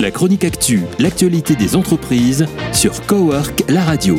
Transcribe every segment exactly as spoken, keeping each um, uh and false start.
La chronique actu, l'actualité des entreprises sur Cowork la radio.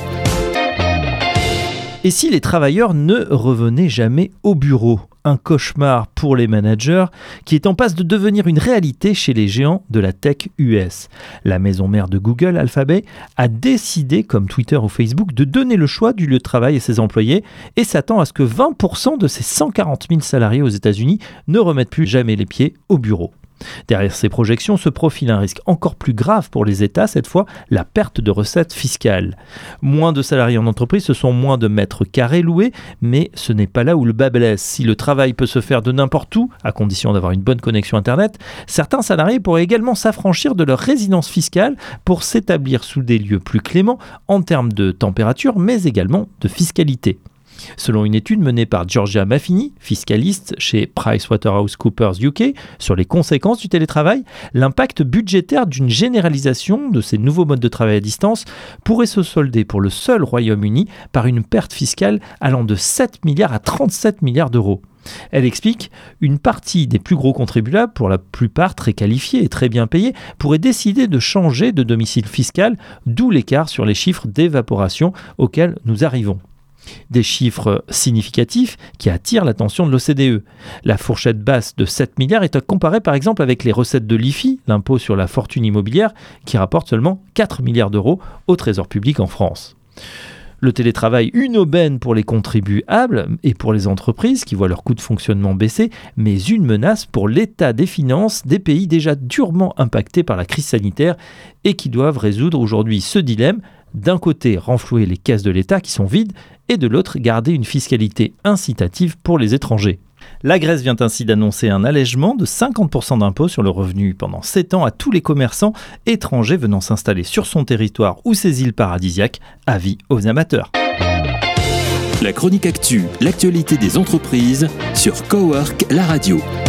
Et si les travailleurs ne revenaient jamais au bureau ? Un cauchemar pour les managers qui est en passe de devenir une réalité chez les géants de la tech U S. La maison mère de Google, Alphabet, a décidé, comme Twitter ou Facebook, de donner le choix du lieu de travail à ses employés et s'attend à ce que vingt pour cent de ses cent quarante mille salariés aux États-Unis ne remettent plus jamais les pieds au bureau. Derrière ces projections se profile un risque encore plus grave pour les États, cette fois la perte de recettes fiscales. Moins de salariés en entreprise, ce sont moins de mètres carrés loués, mais ce n'est pas là où le bât blesse. Si le travail peut se faire de n'importe où, à condition d'avoir une bonne connexion Internet, certains salariés pourraient également s'affranchir de leur résidence fiscale pour s'établir sous des lieux plus cléments en termes de température, mais également de fiscalité. Selon une étude menée par Georgia Maffini, fiscaliste chez PricewaterhouseCoopers U K, sur les conséquences du télétravail, l'impact budgétaire d'une généralisation de ces nouveaux modes de travail à distance pourrait se solder pour le seul Royaume-Uni par une perte fiscale allant de sept milliards à trente-sept milliards d'euros. Elle explique une partie des plus gros contribuables, pour la plupart très qualifiés et très bien payés, pourraient décider de changer de domicile fiscal, d'où l'écart sur les chiffres d'évaporation auxquels nous arrivons. Des chiffres significatifs qui attirent l'attention de l'O C D E. La fourchette basse de sept milliards est à comparer par exemple avec les recettes de l'I F I, l'impôt sur la fortune immobilière, qui rapporte seulement quatre milliards d'euros au Trésor public en France. Le télétravail, une aubaine pour les contribuables et pour les entreprises qui voient leur coût de fonctionnement baisser, mais une menace pour l'état des finances des pays déjà durement impactés par la crise sanitaire et qui doivent résoudre aujourd'hui ce dilemme. D'un côté, renflouer les caisses de l'État qui sont vides et de l'autre, garder une fiscalité incitative pour les étrangers. La Grèce vient ainsi d'annoncer un allègement de cinquante pour cent d'impôts sur le revenu pendant sept ans à tous les commerçants étrangers venant s'installer sur son territoire ou ses îles paradisiaques, avis aux amateurs. La chronique actu, l'actualité des entreprises sur Cowork la radio.